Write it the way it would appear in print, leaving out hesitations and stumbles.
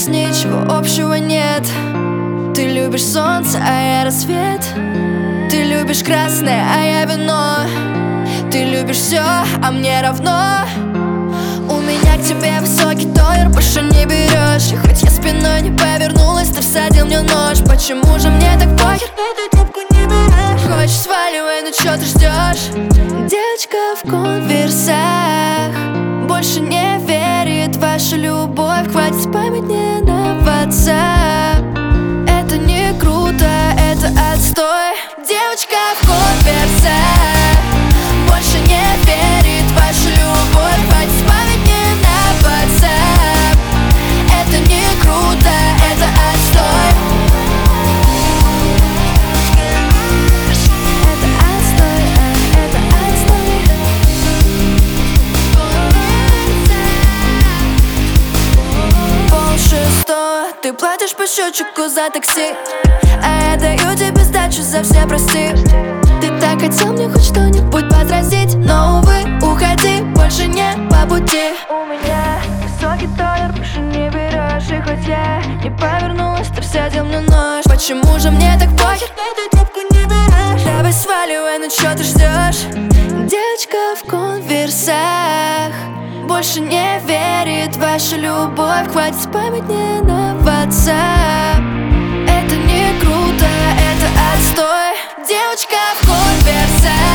нас ничего общего нет. Ты любишь солнце, а я рассвет. Ты любишь красное, а я вино. Ты любишь все, а мне равно. У меня к тебе высокий тонер, больше не берешь. И хоть я спиной не повернулась, ты всадил мне нож. Почему же мне так похер, эту трубку не берешь? Хочешь, сваливай, но чё ты ждешь? Девочка в конверсах больше не верит в вашу любовь. Хватит спамить мне на WhatsApp. Это не круто, это отстой. Девочка в конверсах больше не верит в вашу любовь. Хватит спамить мне на WhatsApp. Это не круто, это отстой. Это отстой, это отстой. Полшестого, ты платишь по счетчику за такси, а я даю тебе сдачу за все, прости. Ты так хотел мне хоть что-нибудь возразить, но, увы, уходи, больше не по пути. У меня высокий тонер, больше не берешь. И хоть я не повернулась, ты всадил мне нож. Почему же мне так похер, эту трубку не берешь? Давай сваливай, ну чё ты ждешь? Девочка в конверсах больше не верит в вашу любовь. Хватит спамить мне на WhatsApp. Это не круто, это отстой. Девочка в конверсах